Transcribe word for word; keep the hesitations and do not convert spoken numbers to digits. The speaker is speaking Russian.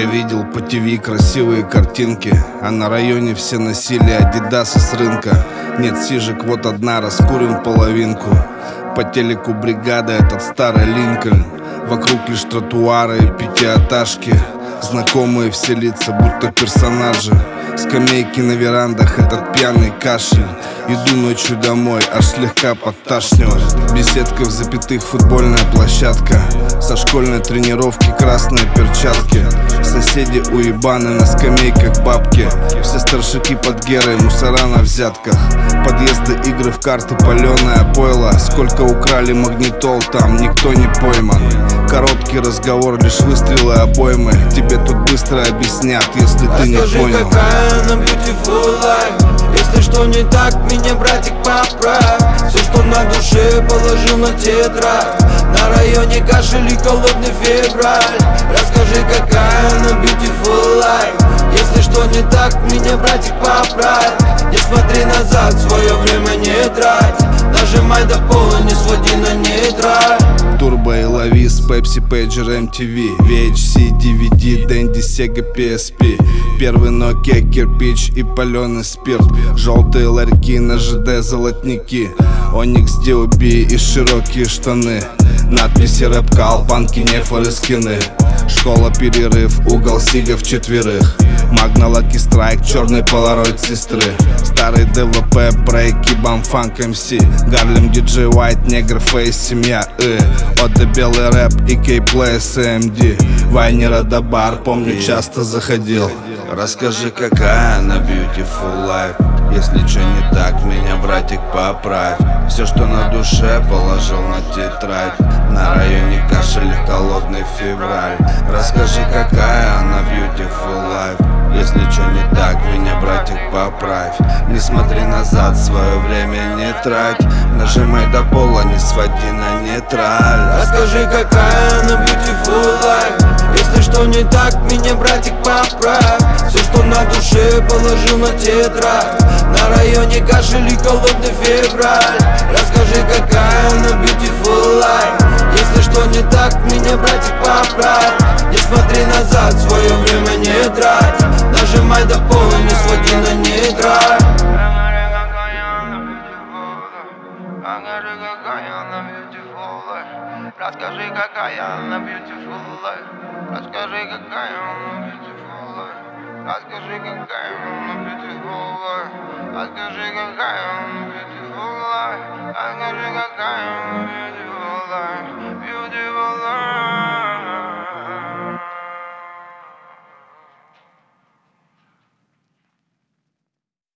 Я видел по ТВ красивые картинки, а на районе все носили адидасы с рынка. Нет сижек, вот одна, раскурим половинку. По телеку бригада, этот старый Линкольн. Вокруг лишь тротуары и пятиэтажки. Знакомые все лица, будто персонажи. Скамейки на верандах, этот пьяный кашель. Иду ночью домой, аж слегка подташнивает. Беседка в запятых, футбольная площадка. Со школьной тренировки красные перчатки. Соседи уебаны, на скамейках бабки. Все старшики под герой, мусора на взятках. Подъезды, игры в карты, паленое пойло. Сколько украли магнитол, там никто не пойман. Короткий разговор, лишь выстрелы обоймы. Тебе тут быстро объяснят, если ты не понял. Расскажи, какая она beautiful life. Если что не так, меня, братик, поправь. Все, что на душе, положил на тетрадь. На районе кашель и холодный февраль. Расскажи, какая она beautiful life. Если что не так, меня, братик, поправь. Не смотри назад, свое время не трать. Нажимай до пола, не своди на нейтраль. Турбо и Лавис, Пепси, Пейджер, эм ти ви, ви эйч си, ди ви ди, Дэнди, Сега, пи эс пи. Первый Nokia, кирпич и паленый спирт. Желтые ларьки на ЖД, золотники. Оникс, ди о би и широкие штаны. Надписи рэп-кал, панки, нефоры, скины. Школа, перерыв, угол сигов четверых. Магна, Лаки Страйк, черный полароид сестры. Старый ДВП, брейки, бамфанк, эм си. Гарлем, диджей Уайт, негр, фейс, семья, э. Ода, белый рэп, и кей-плей, эс эм ди. Вайнера до бар, помню, часто заходил. Расскажи, какая она beautiful life. Если что не так, меня, братик, поправь. Все, что на душе, положил на тетрадь. На районе кашель, холодный февраль. Расскажи, какая она beautiful life. Если что не так, меня, братик, поправь. Не смотри назад, свое время не трать. Нажимай до пола, не своди на нейтраль. Расскажи, какая она beautiful life. Если что не так, меня, братик, поправь. Все, что на душе, положил на тетрадь. На районе кашель и холодный февраль. Расскажи, какая она beautiful life. Если что не так, меня, братик, поправь. Не смотри назад, свое время не трать. Нажимай до пола, не своди на нейтраль. Расскажи, какая она beautiful life. Расскажи, какая она beautiful life. Расскажи, какая она beautiful life. Расскажи, какая она beautiful life. Расскажи, какая она